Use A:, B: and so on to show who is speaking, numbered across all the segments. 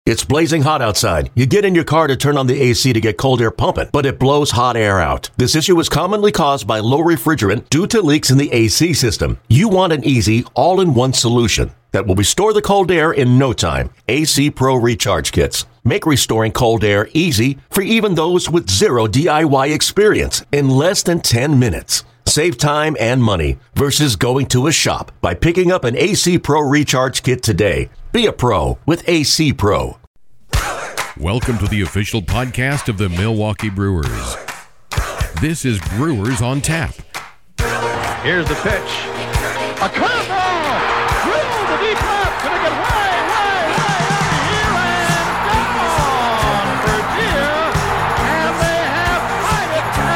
A: It's blazing hot outside. You get in your car to turn on the AC to get cold air pumping, but it blows hot air out. This issue is commonly caused by low refrigerant due to leaks in the AC system. You want an easy, all-in-one solution that will restore the cold air in no time. AC Pro Recharge Kits make restoring cold air easy for even those with zero DIY experience in less than 10 minutes. Save time and money versus going to a shop by picking up an AC Pro Recharge Kit today. Be a pro with AC Pro.
B: Welcome to the official podcast of the Milwaukee Brewers. This is Brewers on Tap.
C: Here's the pitch. A curveball! Through the deep left. Gonna get way out here and gone for deer. And they have tied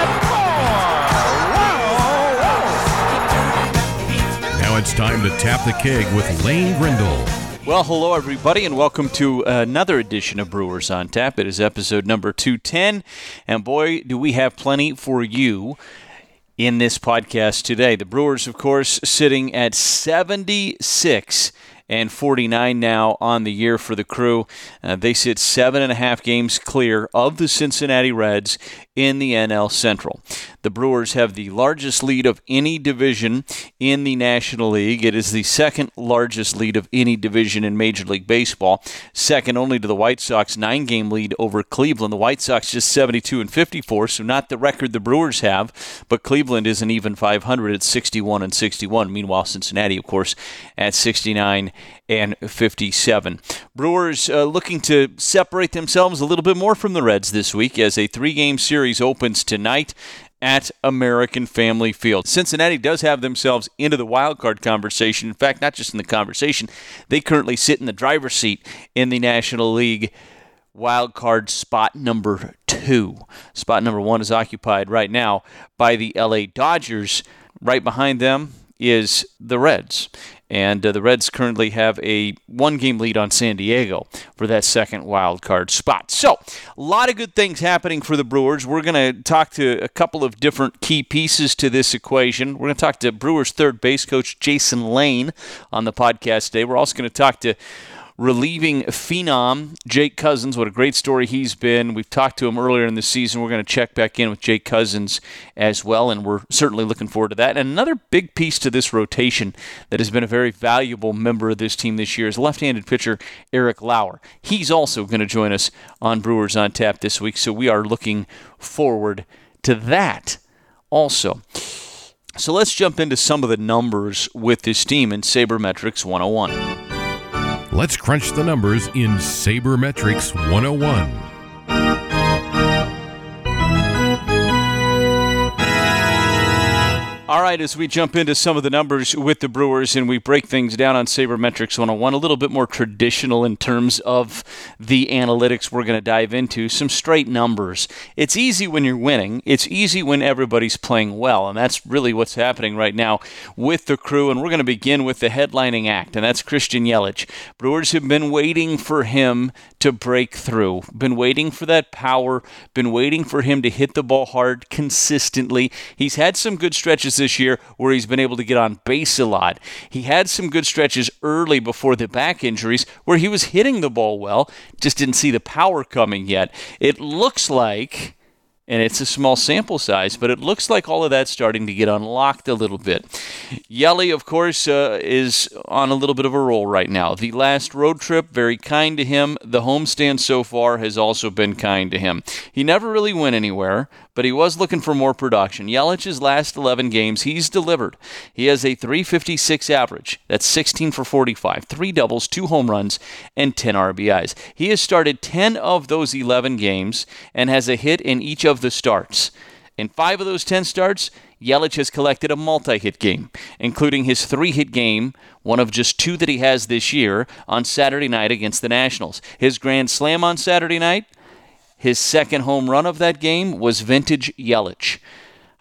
C: it at 4. Wow!
B: Now it's time to tap the keg with Lane Grindle.
D: Well, hello, everybody, and welcome to another edition of Brewers on Tap. It is episode number 210, and boy, do we have plenty for you in this podcast today. The Brewers, of course, sitting at 76-49 now on the year for the Crew. They sit 7.5 games clear of the Cincinnati Reds in the NL Central. The Brewers have the largest lead of any division in the National League. It is the second largest lead of any division in Major League Baseball, second only to the White Sox 9-game lead over Cleveland. The White Sox just 72-54, so not the record the Brewers have, but Cleveland is an even 500 at 61-61. Meanwhile, Cincinnati, of course, at 69-57. Brewers looking to separate themselves a little bit more from the Reds this week as a 3-game series opens tonight at American Family Field. Cincinnati does have themselves into the wild card conversation. In fact, not just in the conversation, they currently sit in the driver's seat in the National League wild card spot number 2. Spot number 1 is occupied right now by the LA Dodgers. Right behind them is the Reds. And the Reds currently have a 1-game lead on San Diego for that second wild card spot. So, a lot of good things happening for the Brewers. We're going to talk to a couple of different key pieces to this equation. We're going to talk to Brewers third base coach Jason Lane on the podcast today. We're also going to talk to relieving phenom Jake Cousins. What a great story he's been. We've talked to him earlier in the season. We're going to check back in with Jake Cousins as well, and we're certainly looking forward to that. And another big piece to this rotation that has been a very valuable member of this team this year is left-handed pitcher Eric Lauer. He's also going to join us on Brewers on Tap this week, so we are looking forward to that also. So let's jump into some of the numbers with this team in Sabermetrics 101.
B: Let's crunch the numbers in Sabermetrics 101.
D: All right, as we jump into some of the numbers with the Brewers and we break things down on Sabermetrics 101, a little bit more traditional in terms of the analytics we're going to dive into, some straight numbers. It's easy when you're winning. It's easy when everybody's playing well, and that's really what's happening right now with the Crew, and we're going to begin with the headlining act, and that's Christian Yelich. Brewers have been waiting for him to break through, been waiting for that power, been waiting for him to hit the ball hard consistently. He's had some good stretches this year where he's been able to get on base a lot. He had some good stretches early before the back injuries where he was hitting the ball well, just didn't see the power coming yet. It looks like, and it's a small sample size, but it looks like all of that's starting to get unlocked a little bit. Yelly, of course, is on a little bit of a roll right now. The last road trip, very kind to him. The homestand so far has also been kind to him. He never really went anywhere, but he was looking for more production. Yelich's last 11 games, he's delivered. He has a .356 average. That's 16 for 45, 3 doubles, 2 home runs, and 10 RBIs. He has started 10 of those 11 games and has a hit in each of the starts. In 5 of those 10 starts, Yelich has collected a multi-hit game, including his 3-hit game, one of just 2 that he has this year, on Saturday night against the Nationals. His grand slam on Saturday night, his second home run of that game was vintage Yelich.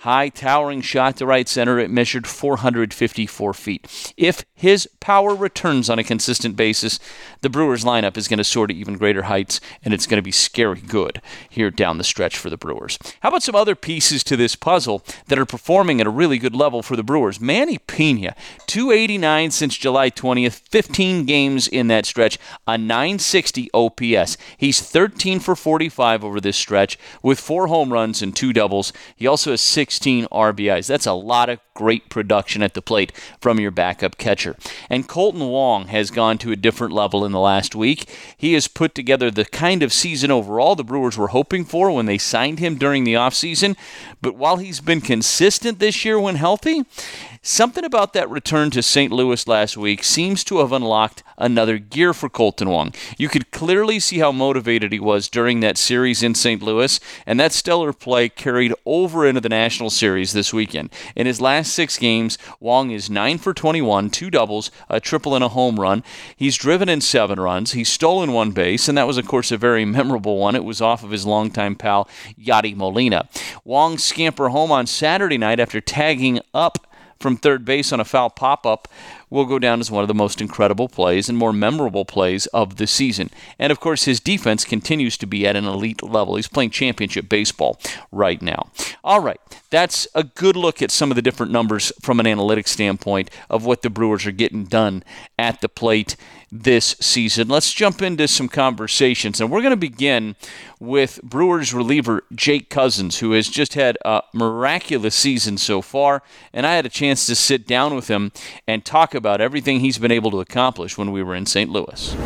D: high, towering shot to right center. It measured 454 feet. If his power returns on a consistent basis, the Brewers lineup is going to soar to even greater heights, and it's going to be scary good here down the stretch for the Brewers. How about some other pieces to this puzzle that are performing at a really good level for the Brewers? Manny Pena, 289 since July 20th, 15 games in that stretch, a 960 OPS. He's 13 for 45 over this stretch with 4 home runs and 2 doubles. He also has 16 RBIs. That's a lot of great production at the plate from your backup catcher. And Kolten Wong has gone to a different level in the last week. He has put together the kind of season overall the Brewers were hoping for when they signed him during the offseason. But while he's been consistent this year when healthy, something about that return to St. Louis last week seems to have unlocked another gear for Kolten Wong. You could clearly see how motivated he was during that series in St. Louis, and that stellar play carried over into the National Series this weekend. In his last 6 games, Wong is 9 for 21, 2 doubles, a triple, and a home run. He's driven in 7 runs. He's stolen 1 base, and that was, of course, a very memorable one. It was off of his longtime pal, Yadi Molina. Wong scamper home on Saturday night after tagging up from third base on a foul pop-up will go down as one of the most incredible plays and more memorable plays of the season. And, of course, his defense continues to be at an elite level. He's playing championship baseball right now. All right, that's a good look at some of the different numbers from an analytics standpoint of what the Brewers are getting done at the plate this season. Let's jump into some conversations, and we're going to begin with Brewers reliever Jake Cousins, who has just had a miraculous season so far, and I had a chance to sit down with him and talk about everything he's been able to accomplish when we were in St. Louis.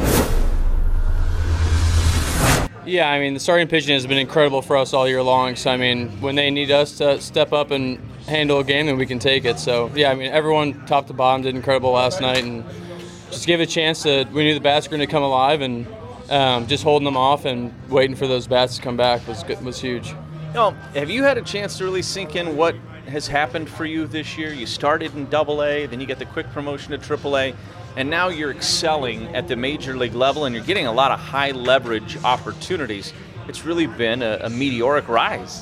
E: Yeah, I mean, the starting pitching has been incredible for us all year long. So, I mean, when they need us to step up and handle a game, then we can take it. So, yeah, I mean, everyone top to bottom did incredible last night, and just give it a chance we knew the bats were going to come alive, and just holding them off and waiting for those bats to come back was huge.
F: Have you had a chance to really sink in what has happened for you this year? You started in AA, then you get the quick promotion to AAA, and now you're excelling at the major league level, and you're getting a lot of high leverage opportunities. It's really been a meteoric rise.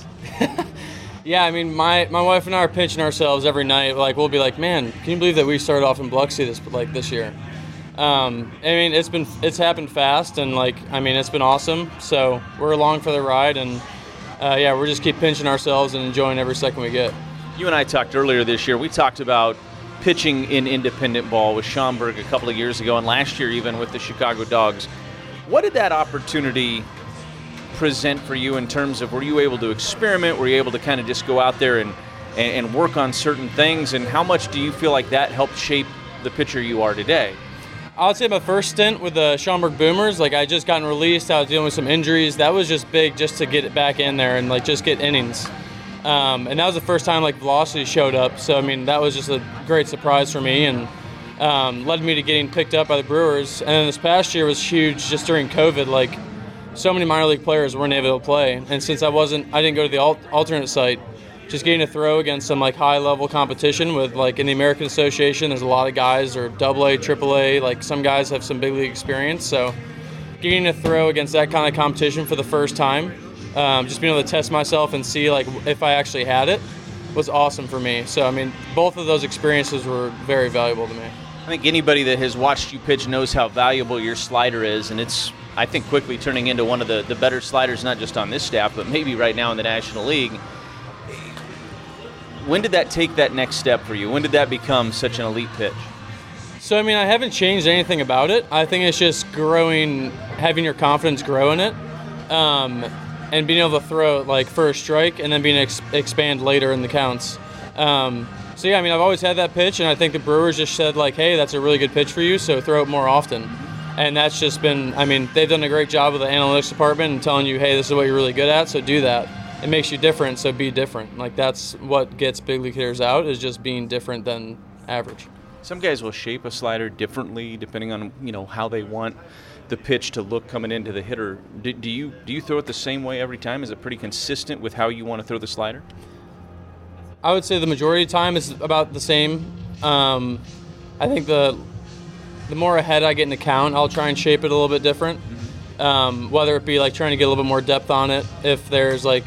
E: Yeah, I mean, my wife and I are pinching ourselves every night. Like, we'll be like, man, can you believe that we started off in Biloxi this year? I mean, it's happened fast, and it's been awesome. So we're along for the ride, and we're just keep pinching ourselves and enjoying every second we get.
F: You and I talked earlier this year. We talked about pitching in independent ball with Schaumburg a couple of years ago, and last year even with the Chicago Dogs. What did that opportunity present for you in terms of, were you able to experiment? Were you able to kind of just go out there and work on certain things? And how much do you feel like that helped shape the pitcher you are today?
E: I would say my first stint with the Schaumburg Boomers, I had just gotten released. I was dealing with some injuries. That was just big, just to get it back in there and just get innings. And that was the first time velocity showed up. So I mean, that was just a great surprise for me, and led me to getting picked up by the Brewers. And then this past year was huge, just during COVID. So many minor league players weren't able to play, and since I didn't go to the alternate site. Just getting to throw against some high level competition with in the American Association, there's a lot of guys are AA, AAA. Some guys have some big league experience. So getting to throw against that kind of competition for the first time, just being able to test myself and see if I actually had it, was awesome for me. So I mean, both of those experiences were very valuable to me.
F: I think anybody that has watched you pitch knows how valuable your slider is, and it's, I think, quickly turning into one of the better sliders, not just on this staff, but maybe right now in the National League. When did that take that next step for you? When did that become such an elite pitch?
E: So, I mean, I haven't changed anything about it. I think it's just growing, having your confidence grow in it, and being able to throw for a strike and then being able to expand later in the counts. So, yeah, I mean, I've always had that pitch, and I think the Brewers just said, hey, that's a really good pitch for you, so throw it more often. And that's just been, I mean, they've done a great job with the analytics department and telling you, hey, this is what you're really good at, so do that. It makes you different, so be different. That's what gets big league hitters out, is just being different than average.
F: Some guys will shape a slider differently depending on how they want the pitch to look coming into the hitter. Do you throw it the same way every time? Is it pretty consistent with how you want to throw the slider?
E: I would say the majority of the time is about the same. I think the more ahead I get in the count, I'll try and shape it a little bit different. Whether it be trying to get a little bit more depth on it, if there's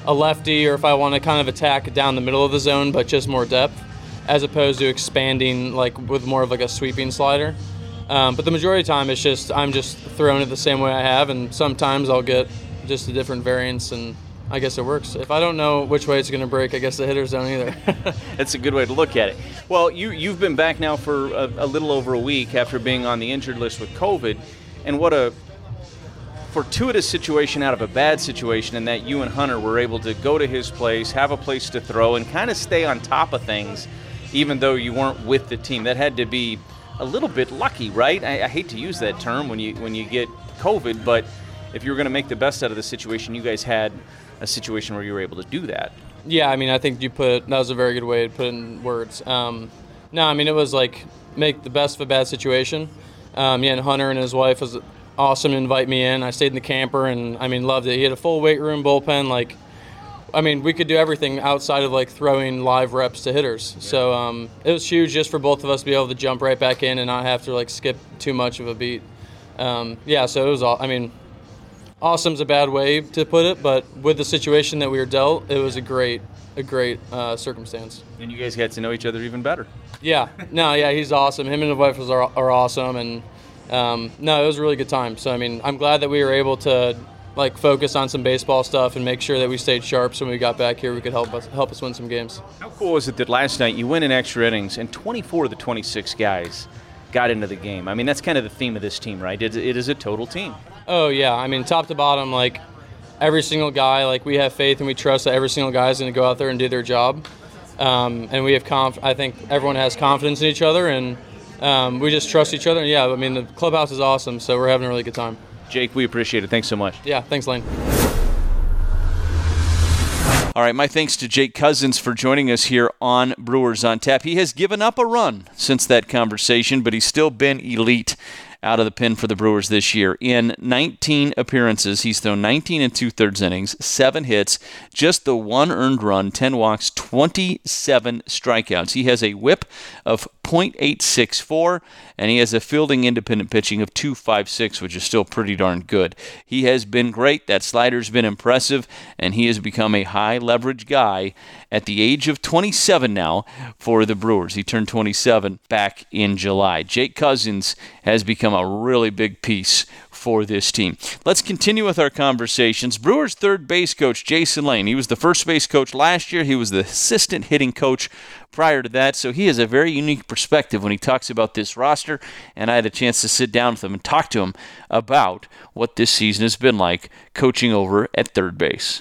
E: a lefty or if I want to kind of attack down the middle of the zone, but just more depth, as opposed to expanding like with more of like a sweeping slider. But the majority of the time, it's just I'm just throwing it the same way I have, and sometimes I'll get just a different variance, and I guess it works. If I don't know which way it's going to break, I guess the hitters don't either.
F: That's a good way to look at it. Well, you've been back now for a little over a week after being on the injured list with COVID, and what a fortuitous situation out of a bad situation in that you and Hunter were able to go to his place, have a place to throw, and kind of stay on top of things, even though you weren't with the team. That had to be a little bit lucky, right? I hate to use that term when you get COVID, but if you were going to make the best out of the situation, you guys had a situation where you were able to do that.
E: Yeah, I mean, I think that was a very good way to put it in words. No, I mean, it was like make the best of a bad situation. And Hunter and his wife was awesome to invite me in. I stayed in the camper and, I mean, loved it. He had a full weight room, bullpen, like, I mean, we could do everything outside of like throwing live reps to hitters. So it was huge just for both of us to be able to jump right back in and not have to like skip too much of a beat. So it was all, I mean, awesome's a bad way to put it, but with the situation that we were dealt, it was a great circumstance.
F: And you guys got to know each other even better.
E: Yeah, he's awesome. Him and his wife are awesome, and it was a really good time. So I mean, I'm glad that we were able to like focus on some baseball stuff and make sure that we stayed sharp so when we got back here we could help us win some games.
F: How cool was it that last night you went in extra innings and 24 of the 26 guys got into the game? I mean, that's kind of the theme of this team, right? It is a total team.
E: Oh, yeah. I mean, top to bottom, like every single guy, like we have faith and we trust that every single guy is going to go out there and do their job. And we have I think everyone has confidence in each other, and we just trust each other. And yeah, I mean, the clubhouse is awesome, so we're having a really good time.
F: Jake, we appreciate it. Thanks so much.
E: Yeah, thanks, Lane.
D: All right, my thanks to Jake Cousins for joining us here on Brewers on Tap. He has given up a run since that conversation, but he's still been elite out of the pen for the Brewers this year. In 19 appearances, he's thrown 19 and 2/3 innings, 7 hits, just the 1 earned run, 10 walks, 27 strikeouts. He has a whip of .864, and he has a fielding independent pitching of .256, which is still pretty darn good. He has been great. That slider's been impressive, and he has become a high-leverage guy at the age of 27 now for the Brewers. He turned 27 back in July. Jake Cousins has become a really big piece for this team. Let's continue with our conversations. Brewers third base coach Jason Lane. He was the first base coach last year. He was the assistant hitting coach prior to that, so he has a very unique perspective when he talks about this roster, and I had a chance to sit down with him and talk to him about what this season has been like coaching over at third base.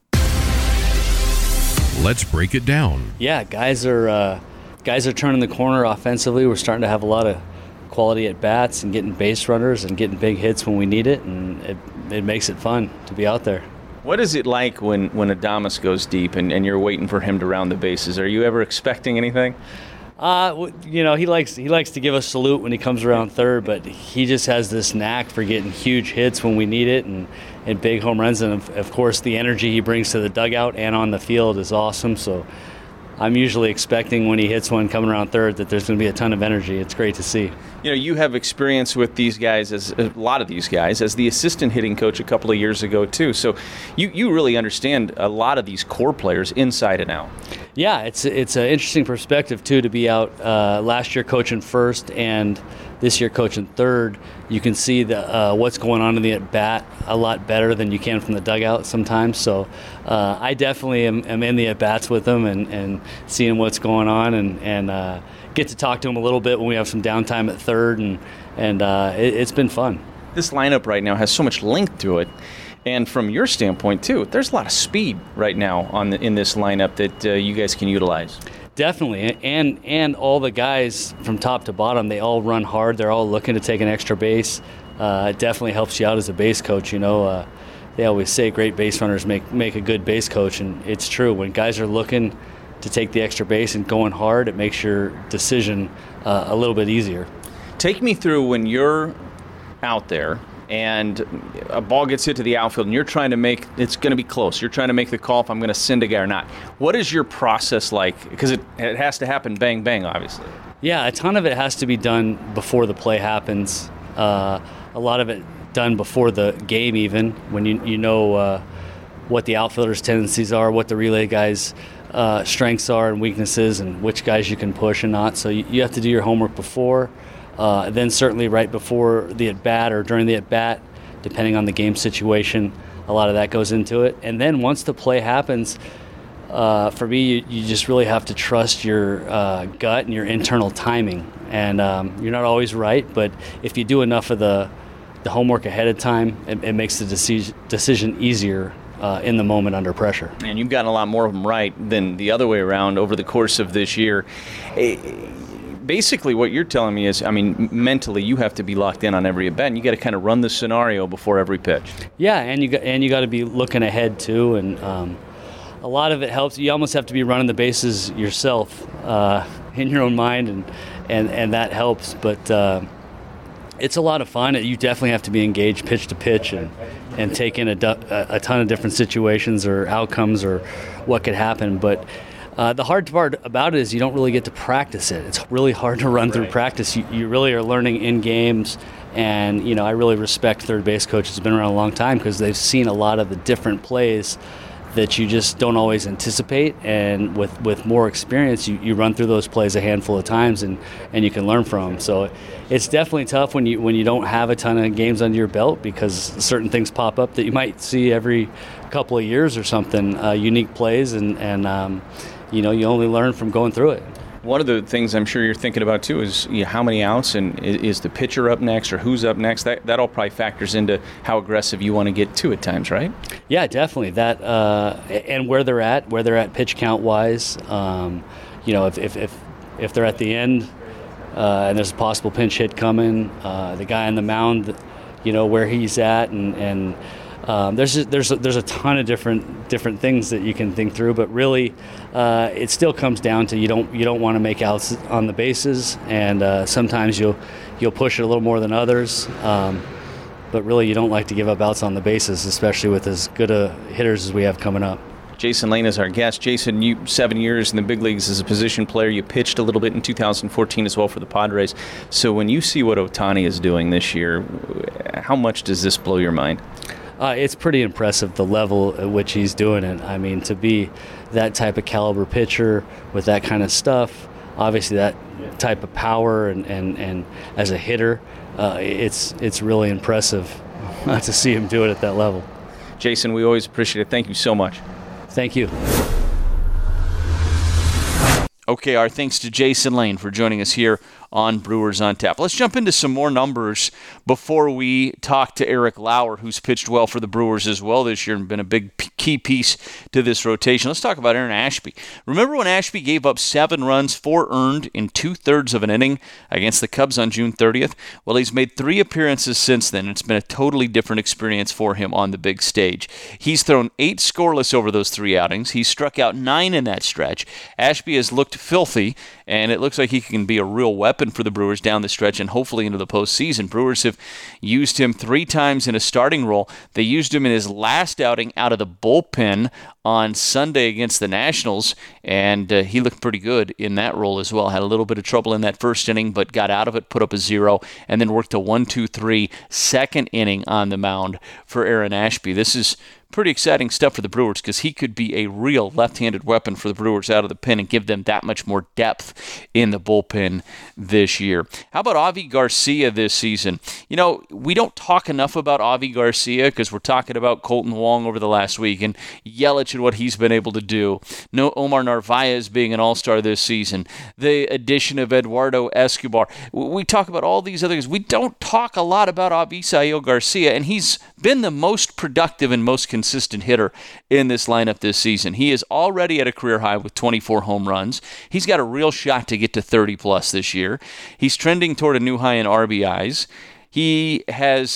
B: Let's break it down.
G: Yeah, guys are turning the corner offensively. We're starting to have a lot of quality at bats and getting base runners and getting big hits when we need it, and it makes it fun to be out there.
F: What is it like when Adames goes deep and you're waiting for him to round the bases? Are you ever expecting anything?
G: He likes to give a salute when he comes around third, but he just has this knack for getting huge hits when we need it and big home runs. And of course, the energy he brings to the dugout and on the field is awesome. So I'm usually expecting when he hits one coming around third that there's going to be a ton of energy. It's great to see.
F: You know, you have experience with these guys, as a lot of these guys, as the assistant hitting coach a couple of years ago too. So you really understand a lot of these core players inside and out.
G: Yeah, it's an interesting perspective too to be out last year coaching first and this year coaching third. You can see what's going on in the at bat a lot better than you can from the dugout sometimes. So I definitely am in the at bats with them and seeing what's going on and get to talk to them a little bit when we have some downtime at third and it's been fun.
F: This lineup right now has so much length to it. And from your standpoint, too, there's a lot of speed right now in this lineup that you guys can utilize.
G: Definitely. And all the guys from top to bottom, they all run hard. They're all looking to take an extra base. It definitely helps you out as a base coach. You know, they always say great base runners make a good base coach, and it's true. When guys are looking to take the extra base and going hard, it makes your decision a little bit easier.
F: Take me through when you're out there and a ball gets hit to the outfield and you're trying to make, it's going to be close. You're trying to make the call if I'm going to send a guy or not. What is your process like? Because it has to happen bang, bang, obviously.
G: Yeah, a ton of it has to be done before the play happens. A lot of it done before the game even, when you know what the outfielder's tendencies are, what the relay guys' strengths are and weaknesses, and which guys you can push and not. So you have to do your homework before, then certainly right before the at-bat or during the at-bat, depending on the game situation. A lot of that goes into it. And then once the play happens, for me, you just really have to trust your gut and your internal timing. And you're not always right, but if you do enough of the homework ahead of time, it makes the decision easier in the moment under pressure.
F: And you've gotten a lot more of them right than the other way around over the course of this year. Basically, what you're telling me is, I mean, mentally, you have to be locked in on every at bat, and you got to kind of run the scenario before every pitch.
G: Yeah, and you got to be looking ahead too, and a lot of it helps. You almost have to be running the bases yourself in your own mind, and that helps. But it's a lot of fun. You definitely have to be engaged pitch to pitch and take in a ton of different situations or outcomes or what could happen. But the hard part about it is you don't really get to practice it. It's really hard to run through practice. You really are learning in games. And, I really respect third base coaches who've been around a long time because they've seen a lot of the different plays that you just don't always anticipate, and with more experience you run through those plays a handful of times and you can learn from them. So it's definitely tough when you don't have a ton of games under your belt, because certain things pop up that you might see every couple of years or something, unique plays, and you only learn from going through it.
F: One of the things I'm sure you're thinking about too is how many outs, and is the pitcher up next or who's up next. That all probably factors into how aggressive you want to get to at times, right?
G: Yeah, definitely. That and where they're at pitch count wise. If they're at the end and there's a possible pinch hit coming, the guy on the mound, where he's at, and there's a ton of different things that you can think through, but really it still comes down to you don't want to make outs on the bases, and sometimes you'll push it a little more than others, but really you don't like to give up outs on the bases, especially with as good a hitters as we have coming up.
F: Jason Lane is our guest. Jason, you 7 years in the big leagues as a position player. You pitched a little bit in 2014 as well for the Padres. So when you see what Ohtani is doing this year, how much does this blow your mind?
G: It's pretty impressive, the level at which he's doing it. I mean, to be that type of caliber pitcher with that kind of stuff, obviously that type of power and as a hitter, it's really impressive to see him do it at that level.
F: Jason, we always appreciate it. Thank you so much.
G: Thank you.
D: Okay, our thanks to Jason Lane for joining us here on Brewers on Tap. Let's jump into some more numbers before we talk to Eric Lauer, who's pitched well for the Brewers as well this year and been a big key piece to this rotation. Let's talk about Aaron Ashby. Remember when Ashby gave up 7 runs, 4 earned in 2/3 of an inning against the Cubs on June 30th? Well, he's made 3 appearances since then. It's been a totally different experience for him on the big stage. He's thrown 8 scoreless over those 3 outings. He's struck out 9 in that stretch. Ashby has looked filthy, and it looks like he can be a real weapon for the Brewers down the stretch and hopefully into the postseason. Brewers have used him 3 times in a starting role. They used him in his last outing out of the bullpen on Sunday against the Nationals, and he looked pretty good in that role as well. Had a little bit of trouble in that first inning, but got out of it, put up a 0, and then worked a 1-2-3 second inning on the mound for Aaron Ashby. This is pretty exciting stuff for the Brewers because he could be a real left-handed weapon for the Brewers out of the pen and give them that much more depth in the bullpen this year. How about Avi Garcia this season? We don't talk enough about Avi Garcia because we're talking about Colton Wong over the last week and Yelich and what he's been able to do. No Omar Narvaez being an all-star this season. The addition of Eduardo Escobar. We talk about all these other guys. We don't talk a lot about Avisail Garcia, and he's been the most productive and most consistent hitter in this lineup this season. He is already at a career high with 24 home runs. He's got a real shot to get to 30-plus this year. He's trending toward a new high in RBIs. He has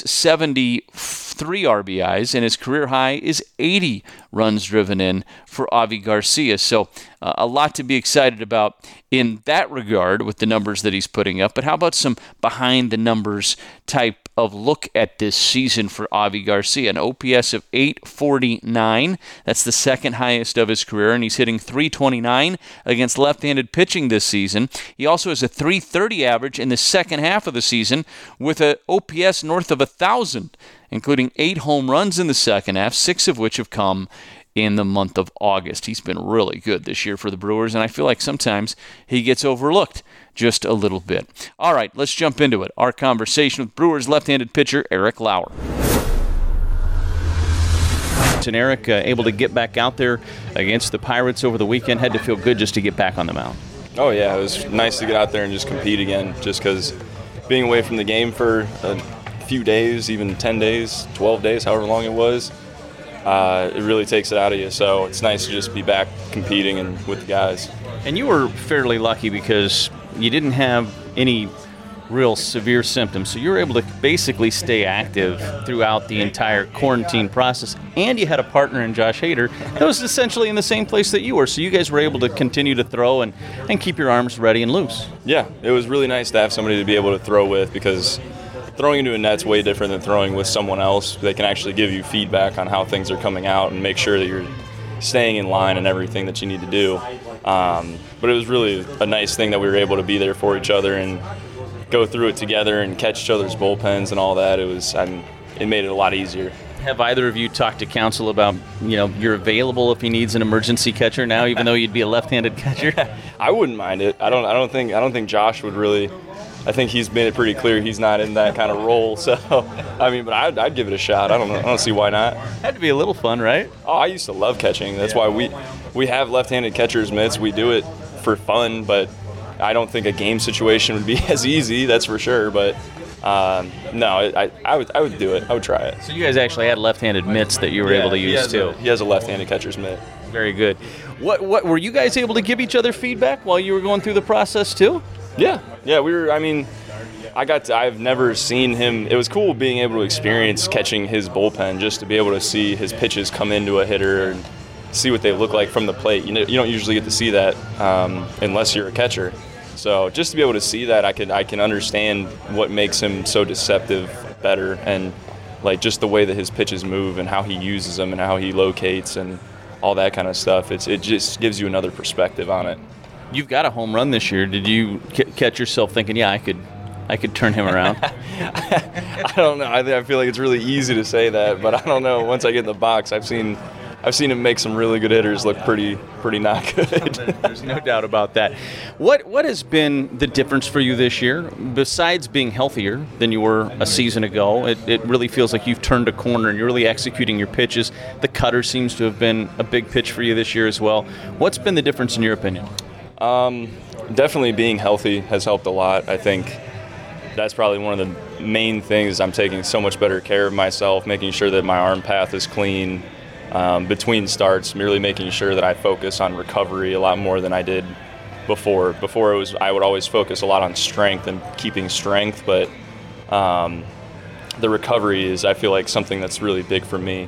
D: 73 RBIs, and his career high is 80 runs driven in for Avi Garcia. So a lot to be excited about in that regard with the numbers that he's putting up. But how about some behind-the-numbers type of look at this season for Avi Garcia? An OPS of 849. That's the second highest of his career, and he's hitting .329 against left-handed pitching this season. He also has a .330 average in the second half of the season with an OPS north of 1,000 including 8 home runs in the second half, 6 of which have come in the month of August. He's been really good this year for the Brewers, and I feel like sometimes he gets overlooked just a little bit. All right, let's jump into it. Our conversation with Brewers left-handed pitcher Eric Lauer.
F: And Eric, able to get back out there against the Pirates over the weekend, had to feel good just to get back on the mound.
H: Oh, yeah, it was nice to get out there and just compete again, just because being away from the game for a few days, even 10 days, 12 days, however long it was, it really takes it out of you. So it's nice to just be back competing and with the guys.
F: And you were fairly lucky because you didn't have any real severe symptoms, so you were able to basically stay active throughout the entire quarantine process, and you had a partner in Josh Hader that was essentially in the same place that you were, so you guys were able to continue to throw and keep your arms ready and loose.
H: Yeah, it was really nice to have somebody to be able to throw with, because throwing into a net's way different than throwing with someone else. They can actually give you feedback on how things are coming out and make sure that you're staying in line and everything that you need to do. But it was really a nice thing that we were able to be there for each other and go through it together and catch each other's bullpens and all that. It made it a lot easier.
F: Have either of you talked to Counsell about, you're available if he needs an emergency catcher now, even though you'd be a left-handed catcher?
H: I wouldn't mind it. I don't think Josh would really. I think he's made it pretty clear he's not in that kind of role. So, but I'd give it a shot. I don't see why not.
F: Had to be a little fun, right?
H: Oh, I used to love catching. That's why we have left-handed catcher's mitts. We do it for fun, but I don't think a game situation would be as easy. That's for sure. But no, I would do it. I would try it.
F: So you guys actually had left-handed mitts that you were able to use too.
H: He has a left-handed catcher's mitt.
F: Very good. What were you guys able to give each other feedback while you were going through the process too?
H: Yeah, we were. I've never seen him. It was cool being able to experience catching his bullpen, just to be able to see his pitches come into a hitter and see what they look like from the plate. You don't usually get to see that unless you're a catcher. So just to be able to see that, I can understand what makes him so deceptive better, and like just the way that his pitches move and how he uses them and how he locates and all that kind of stuff. It just gives you another perspective on it.
F: You've got a home run this year. Did you catch yourself thinking, yeah, I could turn him around?
H: I don't know. I feel like it's really easy to say that, but I don't know. Once I get in the box, I've seen him make some really good hitters look pretty not good.
F: There's no doubt about that. What has been the difference for you this year, besides being healthier than you were a season ago? It really feels like you've turned a corner and you're really executing your pitches. The cutter seems to have been a big pitch for you this year as well. What's been the difference in your opinion?
H: Definitely being healthy has helped a lot. I think that's probably one of the main things. I'm taking so much better care of myself, making sure that my arm path is clean between starts, merely making sure that I focus on recovery a lot more than I did before. Before I would always focus a lot on strength and keeping strength, but the recovery is, I feel like, something that's really big for me.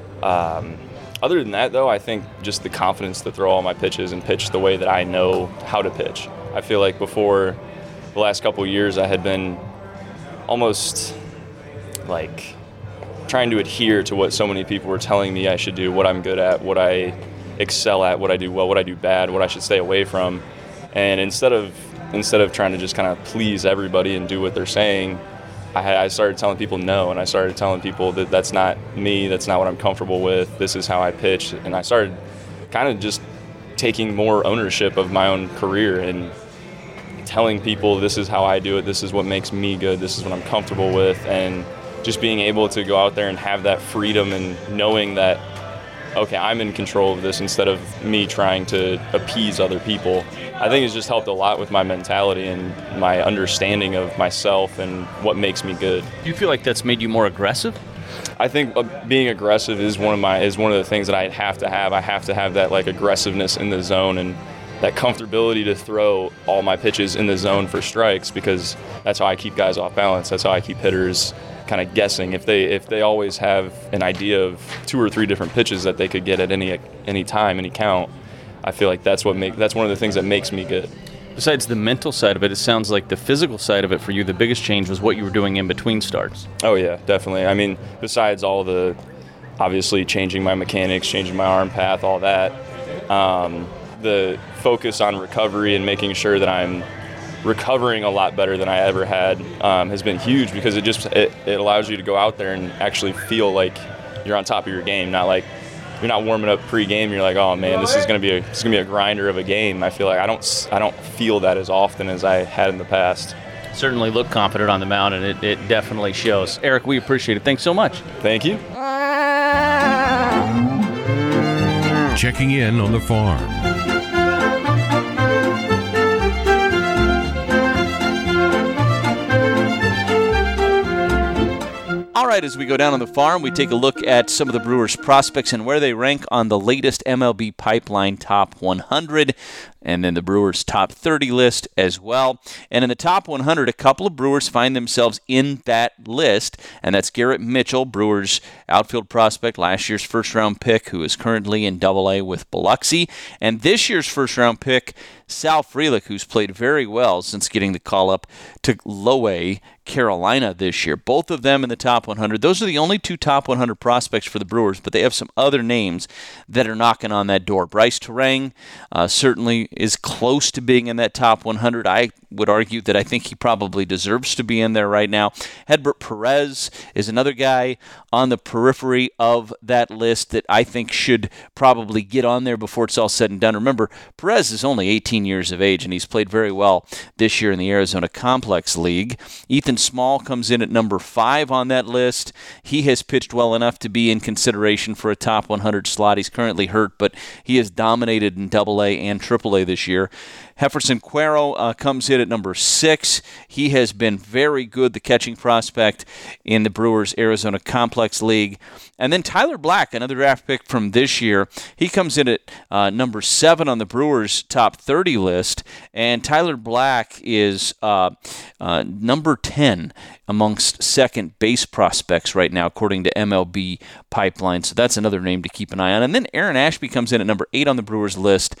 H: Other than that, though, I think just the confidence to throw all my pitches and pitch the way that I know how to pitch. I feel like before the last couple of years, I had been almost like trying to adhere to what so many people were telling me I should do, what I'm good at, what I excel at, what I do well, what I do bad, what I should stay away from. And instead of trying to just kind of please everybody and do what they're saying, I started telling people no, and I started telling people that that's not me, that's not what I'm comfortable with, this is how I pitch. And I started kind of just taking more ownership of my own career and telling people this is how I do it, this is what makes me good, this is what I'm comfortable with, and just being able to go out there and have that freedom and knowing that, okay, I'm in control of this instead of me trying to appease other people. I think it's just helped a lot with my mentality and my understanding of myself and what makes me good.
F: Do you feel like that's made you more aggressive?
H: I think being aggressive is one of the things that I have to have. I have to have that like aggressiveness in the zone and that comfortability to throw all my pitches in the zone for strikes, because that's how I keep guys off balance. That's how I keep hitters kind of guessing. If they always have an idea of 2 or 3 different pitches that they could get at any time, any count, I feel like that's one of the things that makes me good.
F: Besides the mental side of it, it sounds like the physical side of it for you, the biggest change was what you were doing in between starts.
H: Oh yeah, definitely. I mean, besides all the, obviously changing my mechanics, changing my arm path, all that, the focus on recovery and making sure that I'm recovering a lot better than I ever had has been huge, because it allows you to go out there and actually feel like you're on top of your game, not like you're not warming up pre-game. You're like, oh man, this is gonna be a grinder of a game. I feel like I don't feel that as often as I had in the past.
F: Certainly look confident on the mound, and it definitely shows. Eric, we appreciate it. Thanks so much.
H: Thank you.
B: Checking in on the farm.
D: All right, as we go down on the farm, we take a look at some of the Brewers' prospects and where they rank on the latest MLB Pipeline Top 100, and then the Brewers' Top 30 list as well. And in the Top 100, a couple of Brewers find themselves in that list, and that's Garrett Mitchell, Brewers' outfield prospect, last year's first-round pick, who is currently in Double-A with Biloxi, and this year's first-round pick, Sal Frelick, who's played very well since getting the call-up to Low-A, Carolina this year. Both of them in the top 100. Those are the only two top 100 prospects for the Brewers, but they have some other names that are knocking on that door. Bryce Terang certainly is close to being in that top 100. I would argue that I think he probably deserves to be in there right now. Hedbert Perez is another guy on the periphery of that list that I think should probably get on there before it's all said and done. Remember, Perez is only 18 years of age, and he's played very well this year in the Arizona Complex League. Ethan Small comes in at number 5 on that list. He has pitched well enough to be in consideration for a top 100 slot. He's currently hurt, but he has dominated in Double-A and Triple-A this year. Jefferson Cuero comes in at number 6. He has been very good, the catching prospect in the Brewers Arizona Complex League. And then Tyler Black, another draft pick from this year, he comes in at number 7 on the Brewers' top 30 list. And Tyler Black is number 10 amongst second base prospects right now, according to MLB Pipeline. So that's another name to keep an eye on. And then Aaron Ashby comes in at number 8 on the Brewers list.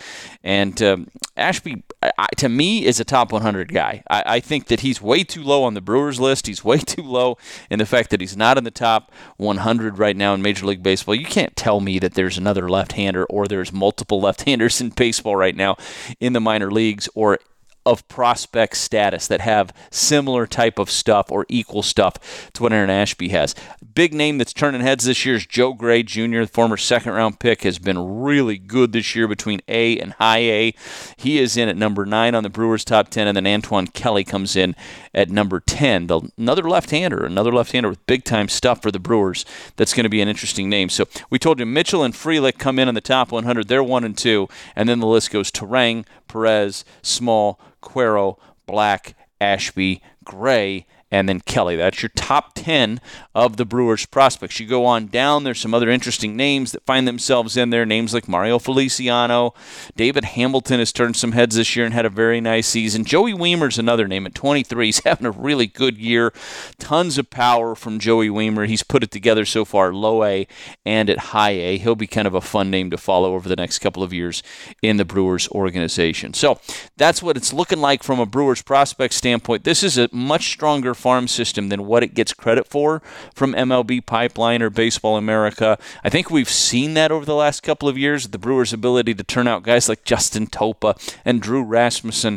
D: And Ashby, to me, is a top 100 guy. I think that he's way too low on the Brewers list. He's way too low in the fact that he's not in the top 100 right now in Major League Baseball. You can't tell me that there's another left-hander or there's multiple left-handers in baseball right now in the minor leagues or of prospect status that have similar type of stuff or equal stuff to what Aaron Ashby has. Big name that's turning heads this year is Joe Gray Jr., the former second-round pick, has been really good this year between A and high A. He is in at number 9 on the Brewers' top 10, and then Antoine Kelly comes in at number 10. Another left-hander with big-time stuff for the Brewers. That's going to be an interesting name. So we told you Mitchell and Frelick come in on the top 100. They're 1 and 2, and then the list goes Terang, Perez, Small, Cuero, Black, Ashby, Gray, and then Kelly. That's your top 10 of the Brewers prospects. You go on down, there's some other interesting names that find themselves in there. Names like Mario Feliciano. David Hamilton has turned some heads this year and had a very nice season. Joey Wiemer's another name at 23. He's having a really good year. Tons of power from Joey Wiemer. He's put it together so far, low A and at high A. He'll be kind of a fun name to follow over the next couple of years in the Brewers organization. So that's what it's looking like from a Brewers prospect standpoint. This is a much stronger farm system than what it gets credit for from MLB Pipeline or Baseball America. I think we've seen that over the last couple of years, the Brewers' ability to turn out guys like Justin Topa and Drew Rasmussen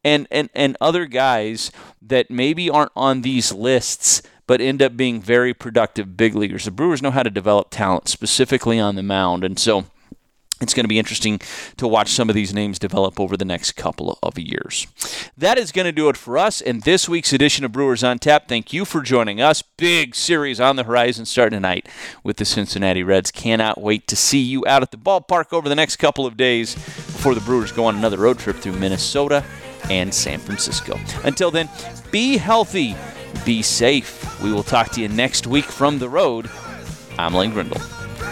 D: and other guys that maybe aren't on these lists but end up being very productive big leaguers. The Brewers know how to develop talent, specifically on the mound, and so it's going to be interesting to watch some of these names develop over the next couple of years. That is going to do it for us in this week's edition of Brewers on Tap. Thank you for joining us. Big series on the horizon starting tonight with the Cincinnati Reds. Cannot wait to see you out at the ballpark over the next couple of days before the Brewers go on another road trip through Minnesota and San Francisco. Until then, be healthy, be safe. We will talk to you next week from the road. I'm Lane Grindle.